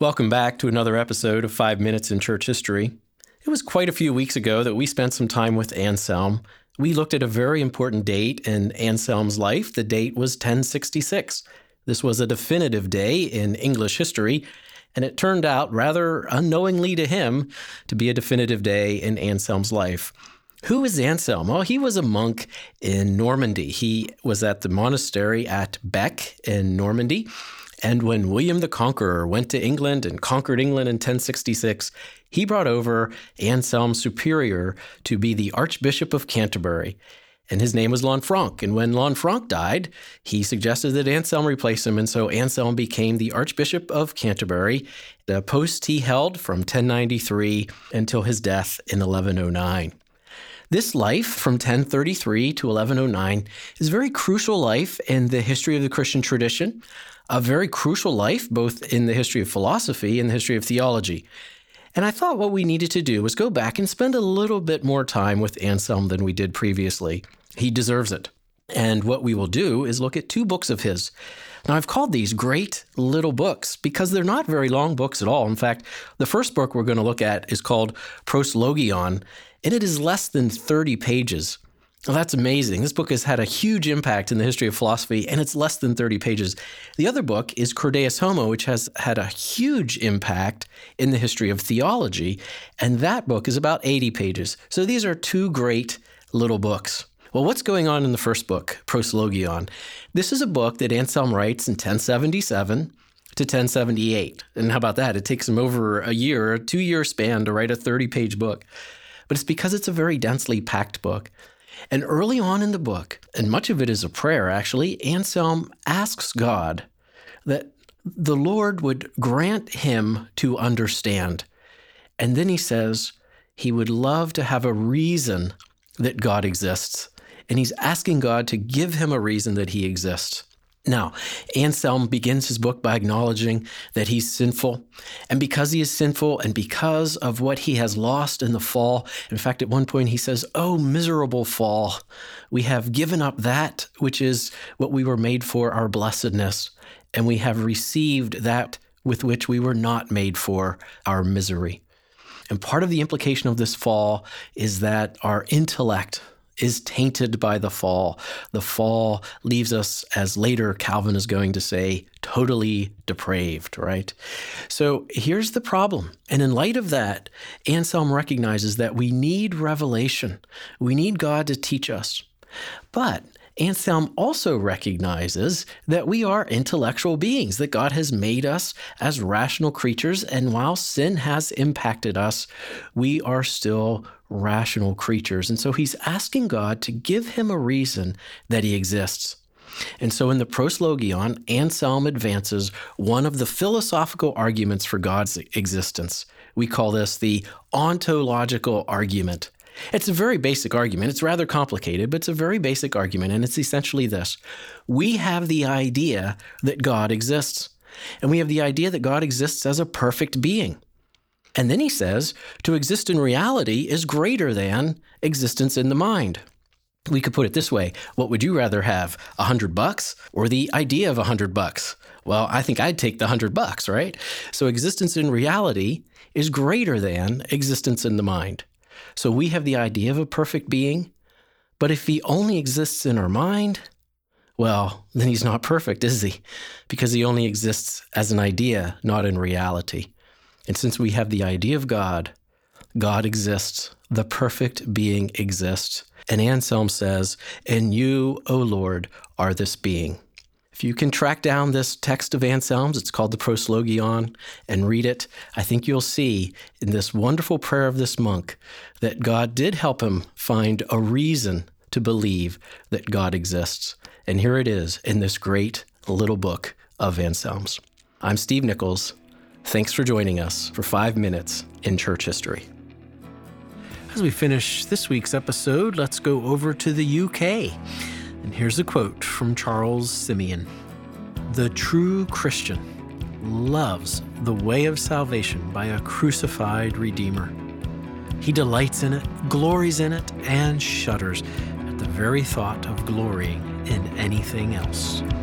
Welcome back to another episode of 5 Minutes in Church History. It was quite a few weeks ago that we spent some time with Anselm. We looked at a very important date in Anselm's life. The date was 1066. This was a definitive day in English history, and it turned out, rather unknowingly to him, to be a definitive day in Anselm's life. Who is Anselm? Well, he was a monk in Normandy. He was at the monastery at Bec in Normandy. And when William the Conqueror went to England and conquered England in 1066, he brought over Anselm Superior to be the Archbishop of Canterbury. And his name was Lanfranc. And when Lanfranc died, he suggested that Anselm replace him. And so Anselm became the Archbishop of Canterbury, the post he held from 1093 until his death in 1109. This life from 1033 to 1109 is a very crucial life in the history of the Christian tradition, a very crucial life both in the history of philosophy and the history of theology. And I thought what we needed to do was go back and spend a little bit more time with Anselm than we did previously. He deserves it. And what we will do is look at 2 books of his. Now, I've called these great little books because they're not very long books at all. In fact, the first book we're going to look at is called Proslogion, and it is less than 30 pages. Well, that's amazing. This book has had a huge impact in the history of philosophy, and it's less than 30 pages. The other book is Cur Deus Homo, which has had a huge impact in the history of theology, and that book is about 80 pages. So these are 2 great little books. Well, what's going on in the first book, Proslogion? This is a book that Anselm writes in 1077 to 1078. And how about that? It takes him over a 2-year span to write a 30-page book. But it's because it's a very densely packed book. And early on in the book, and much of it is a prayer actually, Anselm asks God that the Lord would grant him to understand. And then he says he would love to have a reason that God exists. And he's asking God to give him a reason that he exists. Now, Anselm begins his book by acknowledging that he's sinful. And because he is sinful and because of what he has lost in the fall, in fact, at one point he says, "Oh, miserable fall, we have given up that which is what we were made for, our blessedness, and we have received that with which we were not made for, our misery." And part of the implication of this fall is that our intellect is tainted by the fall. The fall leaves us, as later Calvin is going to say, totally depraved, right? So here's the problem. And in light of that, Anselm recognizes that we need revelation. We need God to teach us. But Anselm also recognizes that we are intellectual beings, that God has made us as rational creatures, and while sin has impacted us, we are still rational creatures. And so he's asking God to give him a reason that he exists. And so in the Proslogion, Anselm advances one of the philosophical arguments for God's existence. We call this the ontological argument. It's a very basic argument. It's rather complicated, but it's a very basic argument, and it's essentially this. We have the idea that God exists, and we have the idea that God exists as a perfect being. And then he says, to exist in reality is greater than existence in the mind. We could put it this way. What would you rather have, $100 or the idea of $100? Well, I think I'd take the $100, right? So existence in reality is greater than existence in the mind. So we have the idea of a perfect being, but if he only exists in our mind, well, then he's not perfect, is he? Because he only exists as an idea, not in reality. And since we have the idea of God, God exists, the perfect being exists. And Anselm says, "And you, O Lord, are this being." If you can track down this text of Anselm's, it's called the Proslogion, and read it, I think you'll see in this wonderful prayer of this monk that God did help him find a reason to believe that God exists. And here it is in this great little book of Anselm's. I'm Steve Nichols. Thanks for joining us for 5 Minutes in Church History. As we finish this week's episode, let's go over to the UK. And here's a quote from Charles Simeon. "The true Christian loves the way of salvation by a crucified Redeemer. He delights in it, glories in it, and shudders at the very thought of glorying in anything else."